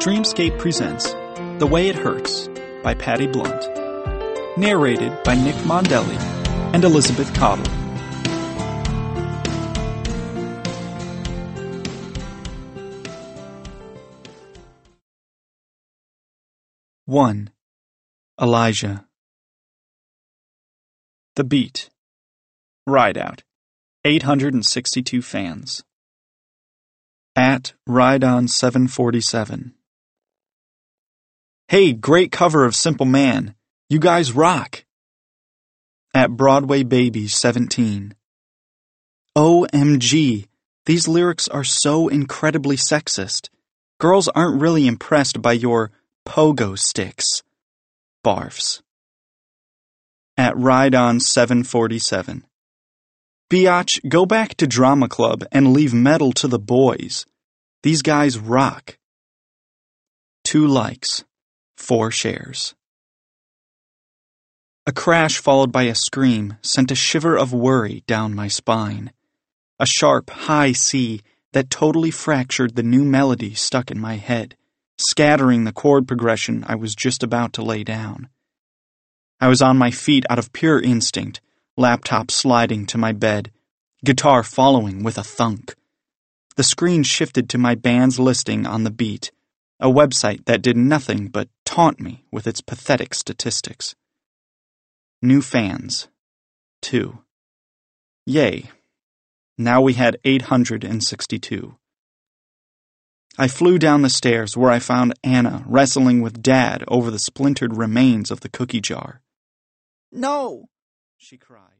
Dreamscape presents The Way It Hurts by Patty Blunt. Narrated by Nick Mondelli and Elizabeth Cottle. One. Elijah. The Beat. Rideout. 862 fans. At RideOn747. Hey, great cover of Simple Man. You guys rock. At Broadway Baby 17. OMG, these lyrics are so incredibly sexist. Girls aren't really impressed by your pogo sticks. Barfs. At RideOn747. Biatch, go back to drama club and leave metal to the boys. These guys rock. 2 likes. 4 shares. A crash followed by a scream sent a shiver of worry down my spine. A sharp, high C that totally fractured the new melody stuck in my head, scattering the chord progression I was just about to lay down. I was on my feet out of pure instinct, laptop sliding to my bed, guitar following with a thunk. The screen shifted to my band's listing on The Beat, a website that did nothing but taunt me with its pathetic statistics. New fans. 2. Yay. Now we had 862. I flew down the stairs where I found Anna wrestling with Dad over the splintered remains of the cookie jar. No, she cried.